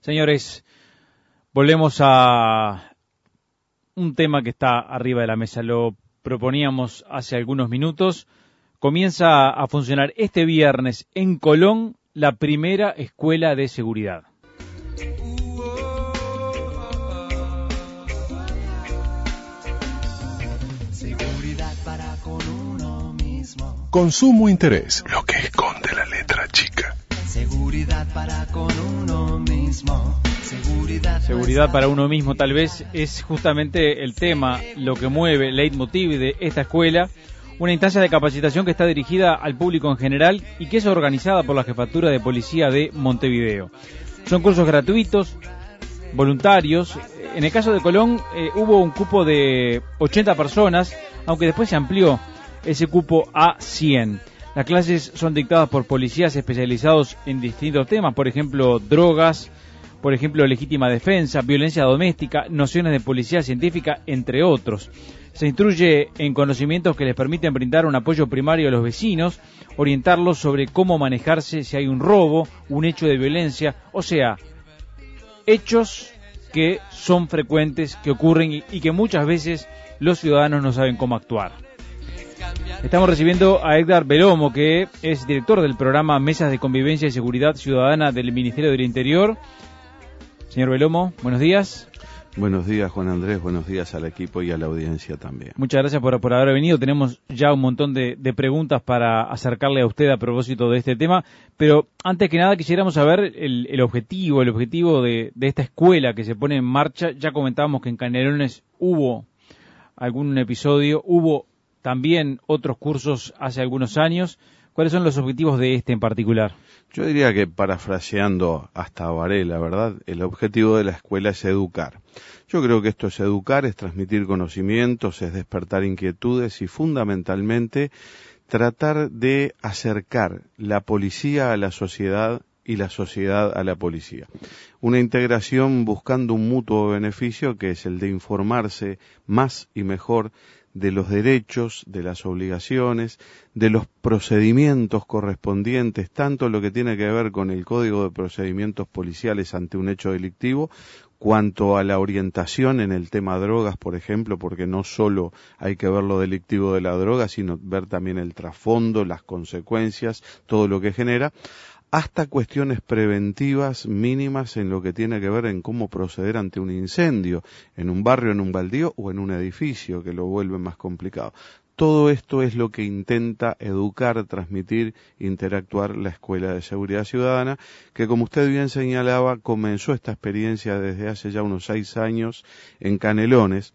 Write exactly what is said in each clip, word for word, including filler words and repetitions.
Señores, volvemos a un tema que está arriba de la mesa. Lo proponíamos hace algunos minutos. Comienza a funcionar este viernes en Colón la primera escuela de seguridad. Seguridad para con uno mismo. Consumo interés, lo que esconde la letra chica. Seguridad para con uno mismo. Seguridad, Seguridad para uno mismo, tal vez es justamente el tema, lo que mueve, el leitmotiv de esta escuela, una instancia de capacitación que está dirigida al público en general y que es organizada por la Jefatura de Policía de Montevideo. Son cursos gratuitos, voluntarios. En el caso de Colón eh, hubo un cupo de ochenta personas, aunque después se amplió ese cupo a cien. Las clases son dictadas por policías especializados en distintos temas, por ejemplo, drogas, por ejemplo, legítima defensa, violencia doméstica, nociones de policía científica, entre otros. Se instruye en conocimientos que les permiten brindar un apoyo primario a los vecinos, orientarlos sobre cómo manejarse si hay un robo, un hecho de violencia, o sea, hechos que son frecuentes, que ocurren y, y que muchas veces los ciudadanos no saben cómo actuar. Estamos recibiendo a Edgar Belomo, que es director del programa Mesas de Convivencia y Seguridad Ciudadana del Ministerio del Interior. Señor Belomo, buenos días. Buenos días, Juan Andrés, buenos días al equipo y a la audiencia también. Muchas gracias por, por haber venido. Tenemos ya un montón de, de preguntas para acercarle a usted a propósito de este tema, pero antes que nada quisiéramos saber el, el objetivo, el objetivo de, de esta escuela que se pone en marcha. Ya comentábamos que en Canelones hubo algún episodio, hubo también otros cursos hace algunos años. ¿Cuáles son los objetivos de este en particular? Yo diría que, parafraseando hasta Varela, ¿verdad?, el objetivo de la escuela es educar. Yo creo que esto es educar, es transmitir conocimientos, es despertar inquietudes y fundamentalmente tratar de acercar la policía a la sociedad y la sociedad a la policía. Una integración buscando un mutuo beneficio que es el de informarse más y mejor de los derechos, de las obligaciones, de los procedimientos correspondientes, tanto lo que tiene que ver con el Código de Procedimientos Policiales ante un hecho delictivo, cuanto a la orientación en el tema drogas, por ejemplo, porque no solo hay que ver lo delictivo de la droga, sino ver también el trasfondo, las consecuencias, todo lo que genera, hasta cuestiones preventivas mínimas en lo que tiene que ver en cómo proceder ante un incendio, en un barrio, en un baldío o en un edificio, que lo vuelve más complicado. Todo esto es lo que intenta educar, transmitir, interactuar la Escuela de Seguridad Ciudadana, que, como usted bien señalaba, comenzó esta experiencia desde hace ya unos seis años en Canelones,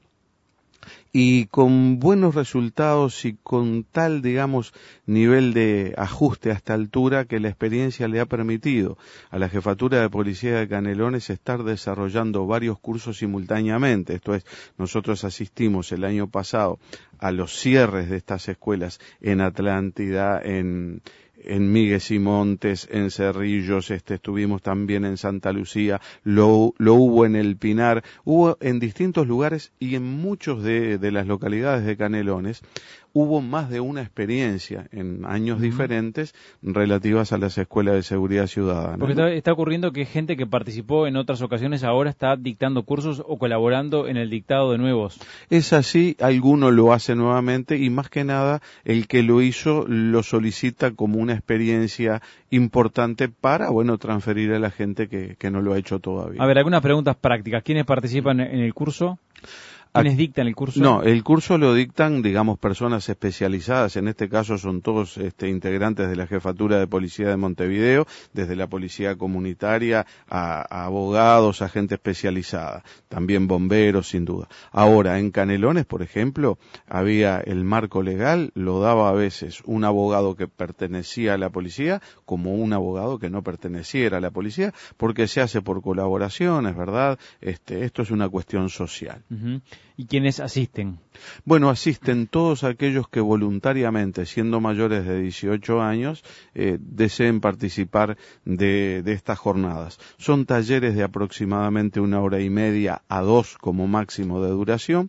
y con buenos resultados y con tal, digamos, nivel de ajuste a esta altura que la experiencia le ha permitido a la Jefatura de Policía de Canelones estar desarrollando varios cursos simultáneamente. Esto es, nosotros asistimos el año pasado a los cierres de estas escuelas en Atlántida, en en Míguez y Montes, en Cerrillos, este, estuvimos también en Santa Lucía, lo, lo hubo en El Pinar, hubo en distintos lugares y en muchos de, de las localidades de Canelones hubo más de una experiencia en años uh-huh. diferentes relativas a las escuelas de seguridad ciudadana. Porque está, está ocurriendo que gente que participó en otras ocasiones ahora está dictando cursos o colaborando en el dictado de nuevos. Es así, alguno lo hace nuevamente y más que nada el que lo hizo lo solicita como una experiencia importante para, bueno, transferir a la gente que, que no lo ha hecho todavía. A ver, algunas preguntas prácticas. ¿Quiénes participan en el curso? ¿Quiénes dictan el curso? No, el curso lo dictan, digamos, personas especializadas. En este caso son todos este, integrantes de la Jefatura de Policía de Montevideo, desde la Policía Comunitaria a, a abogados, a gente especializada, también bomberos, sin duda. Ahora, en Canelones, por ejemplo, había el marco legal, lo daba a veces un abogado que pertenecía a la policía, como un abogado que no perteneciera a la policía, porque se hace por colaboraciones, ¿verdad? Este, esto es una cuestión social. Uh-huh. ¿Y quiénes asisten? Bueno, asisten todos aquellos que voluntariamente, siendo mayores de dieciocho años, eh, deseen participar de, de estas jornadas. Son talleres de aproximadamente una hora y media a dos como máximo de duración,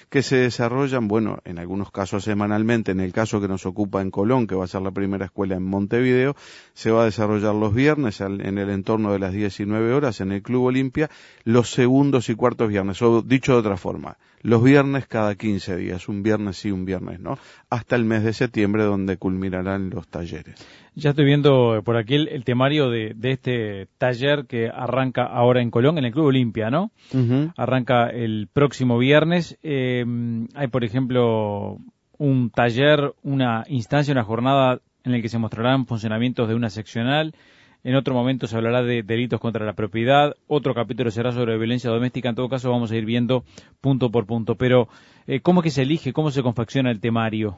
que se desarrollan, bueno, en algunos casos semanalmente, en el caso que nos ocupa en Colón, que va a ser la primera escuela en Montevideo, se va a desarrollar los viernes en el entorno de las diecinueve horas en el Club Olimpia, los segundos y cuartos viernes, o dicho de otra forma, los viernes cada quince días, un viernes sí, un viernes no, hasta el mes de septiembre donde culminarán los talleres. Ya estoy viendo por aquí el, el temario de, de este taller que arranca ahora en Colón, en el Club Olimpia, ¿no? Uh-huh. Arranca el próximo viernes. Eh, hay, por ejemplo, un taller, una instancia, una jornada en la que se mostrarán funcionamientos de una seccional. En otro momento se hablará de delitos contra la propiedad. Otro capítulo será sobre violencia doméstica. En todo caso, vamos a ir viendo punto por punto. Pero, eh, ¿cómo es que se elige? ¿Cómo se confecciona el temario?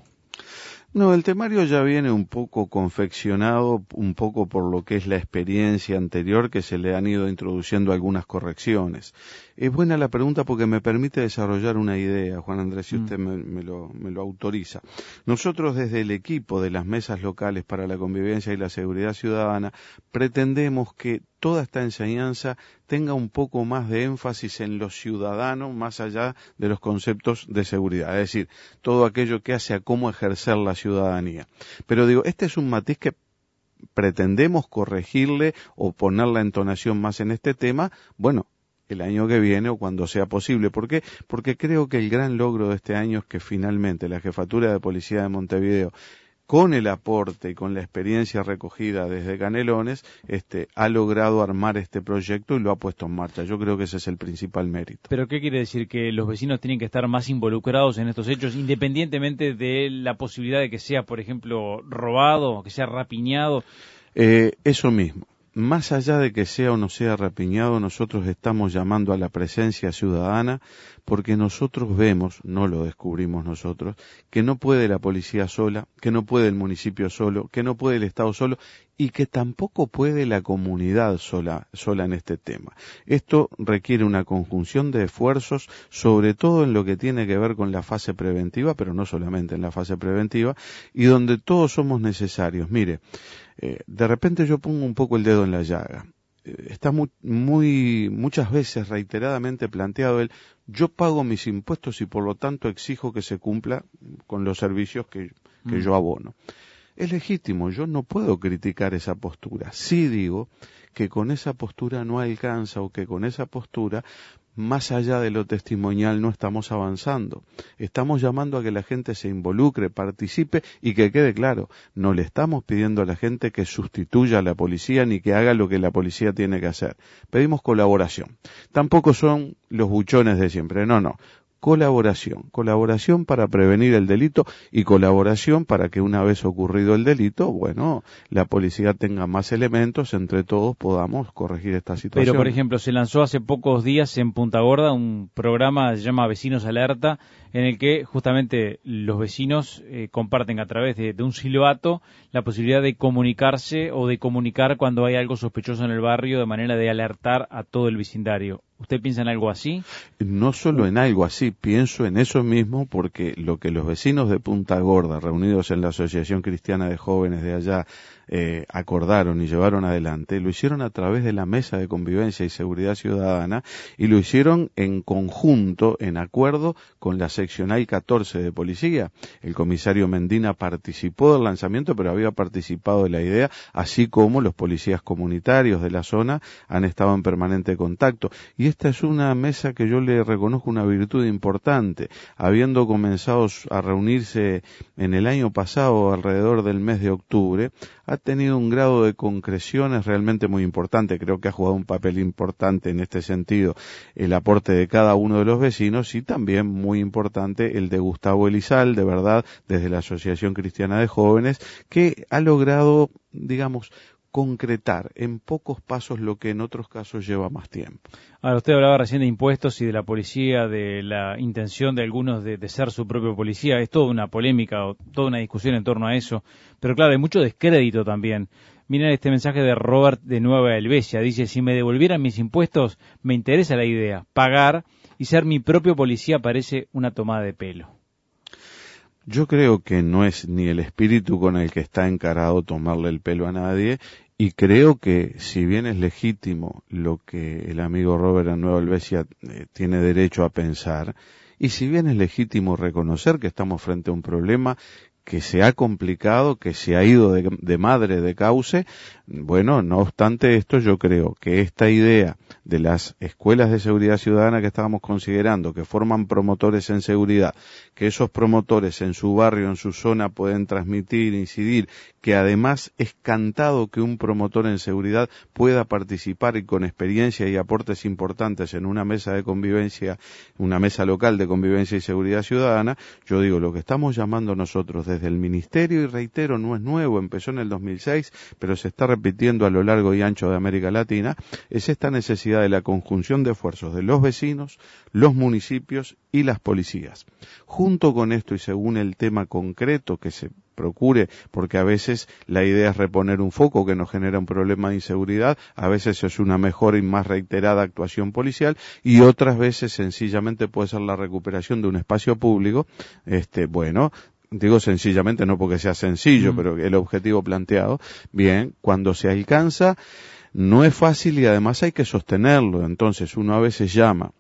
No, el temario ya viene un poco confeccionado, un poco por lo que es la experiencia anterior, que se le han ido introduciendo algunas correcciones. Es buena la pregunta porque me permite desarrollar una idea, Juan Andrés, si usted me, me, lo, me lo autoriza. Nosotros desde el equipo de las mesas locales para la convivencia y la seguridad ciudadana pretendemos que toda esta enseñanza tenga un poco más de énfasis en lo ciudadano, más allá de los conceptos de seguridad, es decir, todo aquello que hace a cómo ejercer la ciudadanía. Pero digo, este es un matiz que pretendemos corregirle o poner la entonación más en este tema, bueno, el año que viene o cuando sea posible. ¿Por qué? Porque creo que el gran logro de este año es que finalmente la Jefatura de Policía de Montevideo, con el aporte y con la experiencia recogida desde Canelones, este, ha logrado armar este proyecto y lo ha puesto en marcha. Yo creo que ese es el principal mérito. ¿Pero qué quiere decir? ¿Que los vecinos tienen que estar más involucrados en estos hechos, independientemente de la posibilidad de que sea, por ejemplo, robado, que sea rapiñado? Eh, eso mismo. Más allá de que sea o no sea rapiñado, nosotros estamos llamando a la presencia ciudadana porque nosotros vemos, no lo descubrimos nosotros, que no puede la policía sola, que no puede el municipio solo, que no puede el Estado solo y que tampoco puede la comunidad sola, sola en este tema. Esto requiere una conjunción de esfuerzos, sobre todo en lo que tiene que ver con la fase preventiva, pero no solamente en la fase preventiva, y donde todos somos necesarios. Mire, Eh, de repente yo pongo un poco el dedo en la llaga. Eh, está muy, muy, muchas veces reiteradamente planteado el, yo pago mis impuestos y por lo tanto exijo que se cumpla con los servicios que, que mm. yo abono. Es legítimo, yo no puedo criticar esa postura. Sí digo que con esa postura no alcanza o que con esa postura, más allá de lo testimonial, no estamos avanzando. Estamos llamando a que la gente se involucre, participe y que quede claro, no le estamos pidiendo a la gente que sustituya a la policía ni que haga lo que la policía tiene que hacer. Pedimos colaboración. Tampoco son los buchones de siempre, no, no. Colaboración, colaboración para prevenir el delito y colaboración para que una vez ocurrido el delito, bueno, la policía tenga más elementos, entre todos podamos corregir esta situación. Pero, por ejemplo, se lanzó hace pocos días en Punta Gorda un programa que se llama Vecinos Alerta, en el que justamente los vecinos eh, comparten a través de, de un silbato la posibilidad de comunicarse o de comunicar cuando hay algo sospechoso en el barrio, de manera de alertar a todo el vecindario. ¿Usted piensa en algo así? No solo en algo así, pienso en eso mismo porque lo que los vecinos de Punta Gorda, reunidos en la Asociación Cristiana de Jóvenes de allá, eh, acordaron y llevaron adelante, lo hicieron a través de la Mesa de Convivencia y Seguridad Ciudadana y lo hicieron en conjunto, en acuerdo con la seccional catorce de Policía. El comisario Mendina participó del lanzamiento, pero había participado de la idea, así como los policías comunitarios de la zona han estado en permanente contacto. Y esta es una mesa que yo le reconozco una virtud importante, habiendo comenzado a reunirse en el año pasado alrededor del mes de octubre, ha tenido un grado de concreciones realmente muy importante. Creo que ha jugado un papel importante en este sentido el aporte de cada uno de los vecinos y también muy importante el de Gustavo Elizal, de verdad, desde la Asociación Cristiana de Jóvenes, que ha logrado, digamos, concretar en pocos pasos lo que en otros casos lleva más tiempo. Ahora, usted hablaba recién de impuestos y de la policía, de la intención de algunos de, de ser su propio policía. Es toda una polémica o toda una discusión en torno a eso. Pero claro, hay mucho descrédito también. Miren este mensaje de Robert de Nueva Helvecia. Dice, si me devolvieran mis impuestos, me interesa la idea. Pagar y ser mi propio policía parece una tomada de pelo. Yo creo que no es ni el espíritu con el que está encarado tomarle el pelo a nadie, y creo que si bien es legítimo lo que el amigo Robert en Nueva Helvecia eh, tiene derecho a pensar, Y si bien es legítimo reconocer que estamos frente a un problema que se ha complicado, que se ha ido de, de madre de cauce, bueno, no obstante esto, yo creo que esta idea de las escuelas de seguridad ciudadana que estábamos considerando, que forman promotores en seguridad, que esos promotores en su barrio, en su zona pueden transmitir, incidir, que además es cantado que un promotor en seguridad pueda participar y con experiencia y aportes importantes en una mesa de convivencia, una mesa local de convivencia y seguridad ciudadana, yo digo, lo que estamos llamando nosotros desde el Ministerio, y reitero, no es nuevo, empezó en el dos mil seis, pero se está repitiendo a lo largo y ancho de América Latina, es esta necesidad de la conjunción de esfuerzos de los vecinos, los municipios y las policías. Junto con esto y según el tema concreto que se procure, porque a veces la idea es reponer un foco que nos genera un problema de inseguridad, a veces es una mejor y más reiterada actuación policial, y otras veces sencillamente puede ser la recuperación de un espacio público, este, bueno, digo sencillamente no porque sea sencillo, mm. pero el objetivo planteado, bien, cuando se alcanza, no es fácil y además hay que sostenerlo, entonces uno a veces llama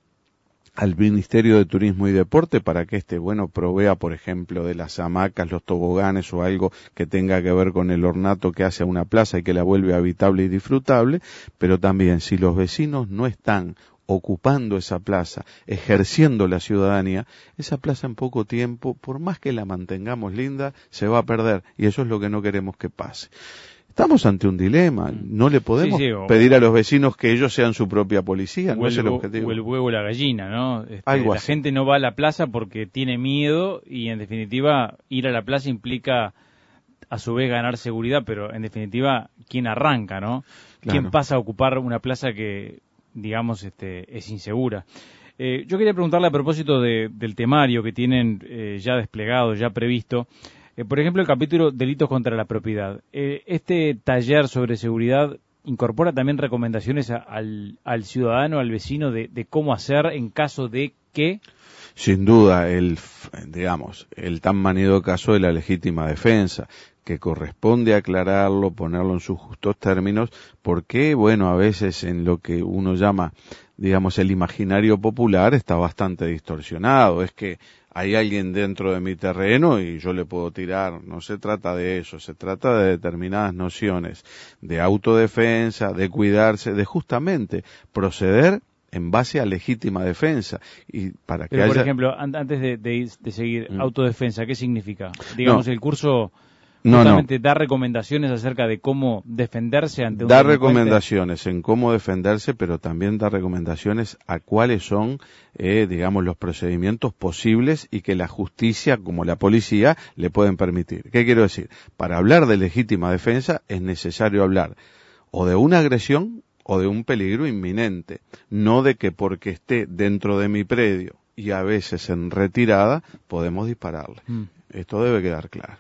al Ministerio de Turismo y Deporte para que este, bueno, provea, por ejemplo, de las hamacas, los toboganes o algo que tenga que ver con el ornato que hace a una plaza y que la vuelve habitable y disfrutable, pero también si los vecinos no están ocupando esa plaza, ejerciendo la ciudadanía, esa plaza en poco tiempo, por más que la mantengamos linda, se va a perder y eso es lo que no queremos que pase. Estamos ante un dilema, no le podemos sí, sí, o, pedir a los vecinos que ellos sean su propia policía, no el, es el objetivo. O el huevo o la gallina, ¿no? Este, la así. gente no va a la plaza porque tiene miedo y en definitiva ir a la plaza implica a su vez ganar seguridad, pero en definitiva, ¿quién arranca, no? Claro. ¿Quién pasa a ocupar una plaza que, digamos, este, es insegura? Eh, yo quería preguntarle a propósito de, del temario que tienen eh, ya desplegado, ya previsto, Eh, por ejemplo, el capítulo Delitos contra la Propiedad. Eh, este taller sobre seguridad incorpora también recomendaciones a, al, al ciudadano, al vecino, de, de cómo hacer en caso de que... Sin duda, el, digamos, el tan manido caso de la legítima defensa, que corresponde aclararlo, ponerlo en sus justos términos, porque, bueno, a veces en lo que uno llama, digamos, el imaginario popular está bastante distorsionado. Es que hay alguien dentro de mi terreno y yo le puedo tirar. No se trata de eso, se trata de determinadas nociones de autodefensa, de cuidarse, de justamente proceder en base a legítima defensa. Y para que Pero, haya... por ejemplo, an antes de, de, de seguir, mm. autodefensa, ¿qué significa? Digamos, no. el curso... Justamente no, no. da recomendaciones acerca de cómo defenderse ante un Da recomendaciones en cómo defenderse, pero también da recomendaciones a cuáles son, eh, digamos, los procedimientos posibles y que la justicia, como la policía, le pueden permitir. ¿Qué quiero decir? Para hablar de legítima defensa es necesario hablar o de una agresión o de un peligro inminente, no de que porque esté dentro de mi predio y a veces en retirada podemos dispararle. Mm. Esto debe quedar claro.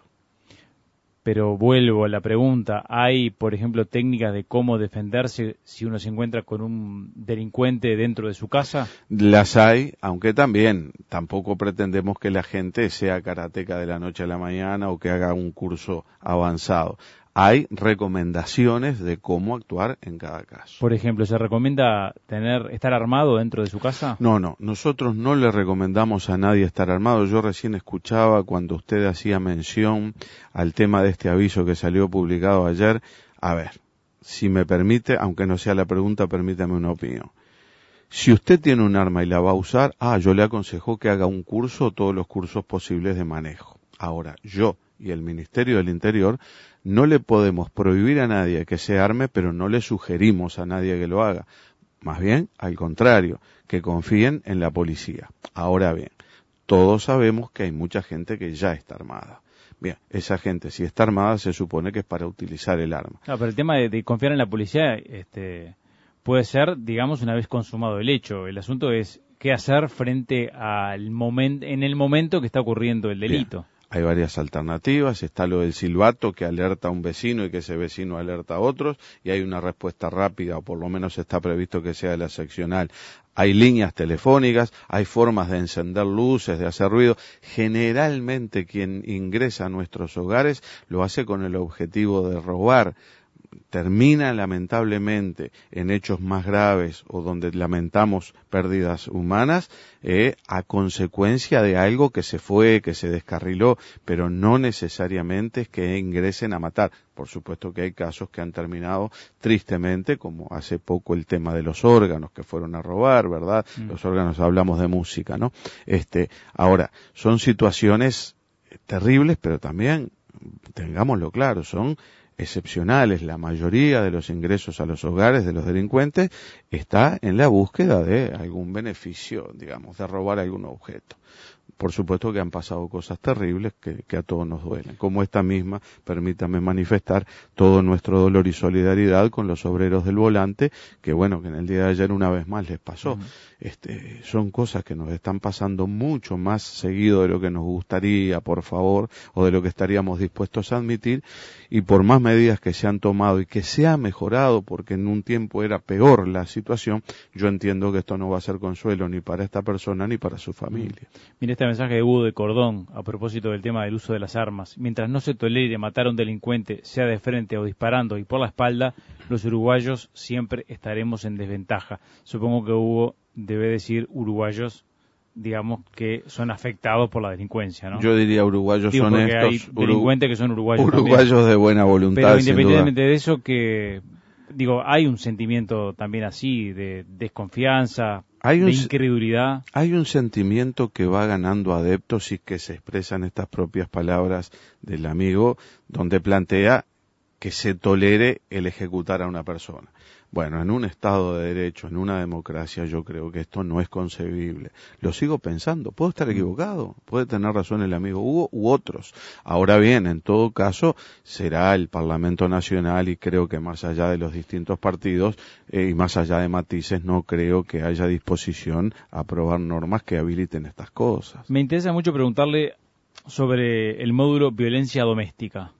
Pero vuelvo a la pregunta, ¿hay, por ejemplo, técnicas de cómo defenderse si uno se encuentra con un delincuente dentro de su casa? Las hay, aunque también tampoco pretendemos que la gente sea karateca de la noche a la mañana o que haga un curso avanzado. Hay recomendaciones de cómo actuar en cada caso. Por ejemplo, ¿se recomienda tener estar armado dentro de su casa? No, no, nosotros no le recomendamos a nadie estar armado. Yo recién escuchaba cuando usted hacía mención al tema de este aviso que salió publicado ayer. A ver, si me permite, aunque no sea la pregunta, permítame una opinión. Si usted tiene un arma y la va a usar, ah, yo le aconsejo que haga un curso, todos los cursos posibles de manejo. Ahora, yo y el Ministerio del Interior no le podemos prohibir a nadie que se arme, pero no le sugerimos a nadie que lo haga. Más bien, al contrario, que confíen en la policía. Ahora bien, todos sabemos que hay mucha gente que ya está armada. Bien, esa gente, si está armada, se supone que es para utilizar el arma. No, pero el tema de, de confiar en la policía este, puede ser, digamos, una vez consumado el hecho. El asunto es qué hacer frente al momento, en el momento que está ocurriendo el delito. Bien. Hay varias alternativas, está lo del silbato que alerta a un vecino y que ese vecino alerta a otros, y hay una respuesta rápida, o por lo menos está previsto que sea de la seccional. Hay líneas telefónicas, hay formas de encender luces, de hacer ruido. Generalmente quien ingresa a nuestros hogares lo hace con el objetivo de robar. termina lamentablemente en hechos más graves o donde lamentamos pérdidas humanas eh, a consecuencia de algo que se fue, que se descarriló, pero no necesariamente es que ingresen a matar. Por supuesto que hay casos que han terminado tristemente, como hace poco el tema de los órganos que fueron a robar, ¿verdad? Mm. Los órganos, hablamos de música, ¿no? Este, ahora, son situaciones terribles, pero también, tengámoslo claro, son excepcionales. La mayoría de los ingresos a los hogares de los delincuentes está en la búsqueda de algún beneficio, digamos, de robar algún objeto. Por supuesto que han pasado cosas terribles que, que a todos nos duelen. Como esta misma, permítame manifestar todo nuestro dolor y solidaridad con los obreros del volante, que bueno, que en el día de ayer una vez más les pasó. Uh-huh. Este, son cosas que nos están pasando mucho más seguido de lo que nos gustaría, por favor, o de lo que estaríamos dispuestos a admitir, y por más medidas que se han tomado y que se ha mejorado, porque en un tiempo era peor la situación, yo entiendo que esto no va a ser consuelo ni para esta persona ni para su familia. Uh-huh. Mire este mensaje de Hugo de Cordón a propósito del tema del uso de las armas. Mientras no se tolere matar a un delincuente, sea de frente o disparando y por la espalda, los uruguayos siempre estaremos en desventaja. Supongo que Hugo debe decir uruguayos, digamos, que son afectados por la delincuencia, ¿no? Yo diría uruguayos Digo, honestos. Hay delincuentes que son uruguayos Uruguayos también. de buena voluntad, pero independientemente de eso, que digo, hay un sentimiento también así de desconfianza, hay un, de incredulidad. Hay un sentimiento que va ganando adeptos y que se expresa en estas propias palabras del amigo, donde plantea que se tolere el ejecutar a una persona. Bueno, en un Estado de Derecho, en una democracia, yo creo que esto no es concebible. Lo sigo pensando. Puedo estar equivocado, puede tener razón el amigo Hugo u otros. Ahora bien, en todo caso, será el Parlamento Nacional, y creo que más allá de los distintos partidos eh, y más allá de matices, no creo que haya disposición a aprobar normas que habiliten estas cosas. Me interesa mucho preguntarle sobre el módulo violencia doméstica.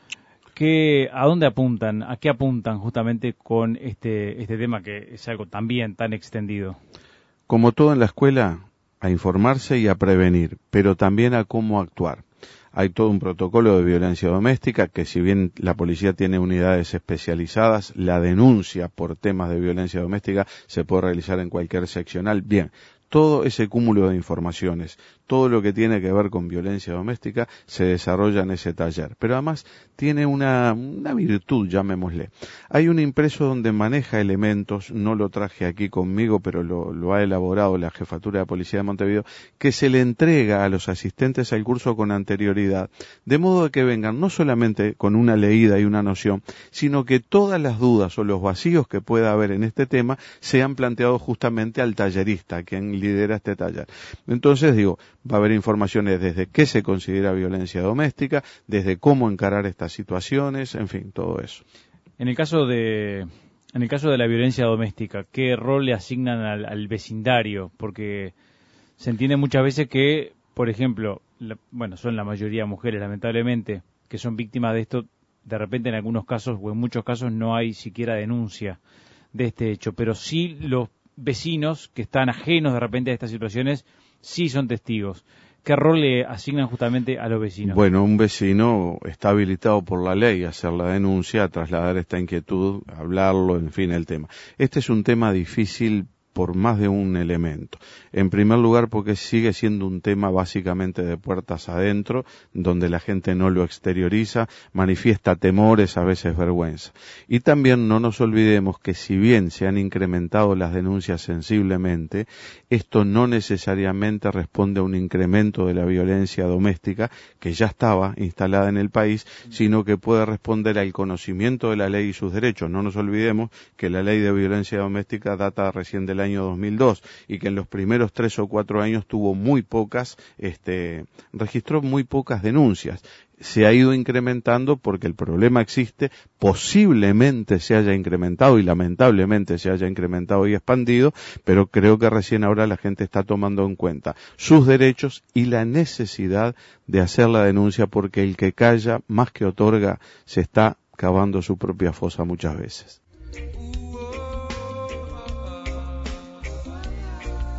¿Qué, ¿A dónde apuntan? ¿A qué apuntan justamente con este, este tema que es algo también tan extendido? Como todo en la escuela, a informarse y a prevenir, pero también a cómo actuar. Hay todo un protocolo de violencia doméstica que, si bien la policía tiene unidades especializadas, la denuncia por temas de violencia doméstica se puede realizar en cualquier seccional. Bien, todo ese cúmulo de informaciones, todo lo que tiene que ver con violencia doméstica se desarrolla en ese taller. Pero además tiene una, una virtud, llamémosle. Hay un impreso donde maneja elementos, no lo traje aquí conmigo, pero lo, lo ha elaborado la Jefatura de Policía de Montevideo, que se le entrega a los asistentes al curso con anterioridad, de modo de que vengan no solamente con una leída y una noción, sino que todas las dudas o los vacíos que pueda haber en este tema sean planteados justamente al tallerista, quien lidera este taller. Entonces digo, va a haber informaciones desde qué se considera violencia doméstica, desde cómo encarar estas situaciones, en fin, todo eso. En el caso de, en el caso de la violencia doméstica, ¿qué rol le asignan al, al vecindario? Porque se entiende muchas veces que, por ejemplo, la, bueno, son la mayoría mujeres, lamentablemente, que son víctimas de esto. De repente, en algunos casos o en muchos casos no hay siquiera denuncia de este hecho, pero sí los vecinos que están ajenos de repente a estas situaciones sí son testigos. ¿Qué rol le asignan justamente a los vecinos? Bueno, un vecino está habilitado por la ley a hacer la denuncia, a trasladar esta inquietud, a hablarlo, en fin, el tema. Este es un tema difícil por más de un elemento. En primer lugar, porque sigue siendo un tema básicamente de puertas adentro, donde la gente no lo exterioriza, manifiesta temores, a veces vergüenza. Y también no nos olvidemos que, si bien se han incrementado las denuncias sensiblemente, esto no necesariamente responde a un incremento de la violencia doméstica, que ya estaba instalada en el país, sino que puede responder al conocimiento de la ley y sus derechos. No nos olvidemos que la ley de violencia doméstica data recién del año dos mil dos y que en los primeros tres o cuatro años tuvo muy pocas, este, registró muy pocas denuncias. Se ha ido incrementando porque el problema existe, posiblemente se haya incrementado y lamentablemente se haya incrementado y expandido, pero creo que recién ahora la gente está tomando en cuenta sus derechos y la necesidad de hacer la denuncia, porque el que calla más que otorga se está cavando su propia fosa muchas veces.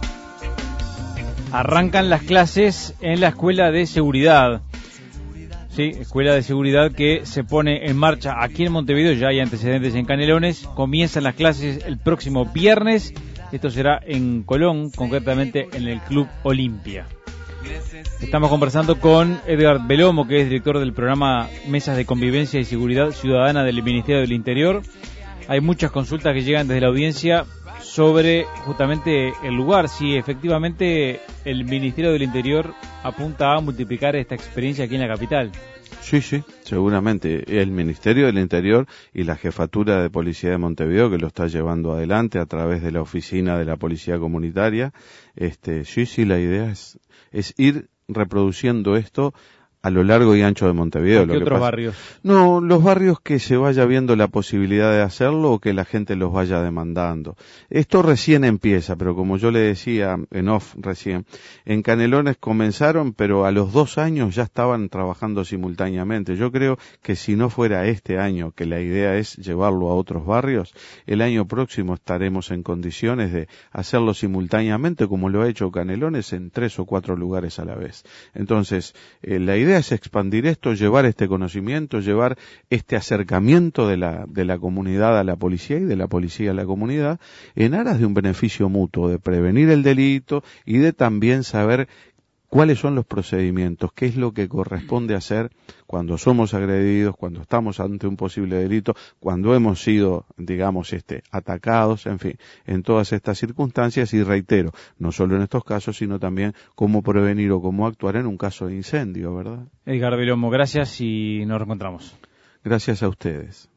Arrancan las clases en la Escuela de Seguridad. Sí, escuela de seguridad que se pone en marcha aquí en Montevideo, ya hay antecedentes en Canelones, comienzan las clases el próximo viernes, esto será en Colón, concretamente en el Club Olimpia. Estamos conversando con Edgar Belomo, que es director del programa Mesas de Convivencia y Seguridad Ciudadana del Ministerio del Interior. Hay muchas consultas que llegan desde la audiencia sobre justamente el lugar, si efectivamente el Ministerio del Interior apunta a multiplicar esta experiencia aquí en la capital. Sí, sí, seguramente. El Ministerio del Interior y la Jefatura de Policía de Montevideo, que lo está llevando adelante a través de la oficina de la Policía Comunitaria, este, sí, sí, la idea es, es ir reproduciendo esto a lo largo y ancho de Montevideo. ¿Qué otros barrios? No, los barrios que se vaya viendo la posibilidad de hacerlo o que la gente los vaya demandando. Esto recién empieza, pero como yo le decía en off recién, en Canelones comenzaron, pero a los dos años ya estaban trabajando simultáneamente. Yo creo que si no fuera este año, que la idea es llevarlo a otros barrios, el año próximo estaremos en condiciones de hacerlo simultáneamente, como lo ha hecho Canelones en tres o cuatro lugares a la vez. Entonces, eh, la idea es expandir esto, llevar este conocimiento, llevar este acercamiento de la, de la comunidad a la policía y de la policía a la comunidad en aras de un beneficio mutuo, de prevenir el delito y de también saber cuáles son los procedimientos, qué es lo que corresponde hacer cuando somos agredidos, cuando estamos ante un posible delito, cuando hemos sido, digamos, este, atacados, en fin, en todas estas circunstancias. Y reitero, no solo en estos casos, sino también cómo prevenir o cómo actuar en un caso de incendio, ¿verdad? Edgar Belomo, gracias y nos reencontramos. Gracias a ustedes.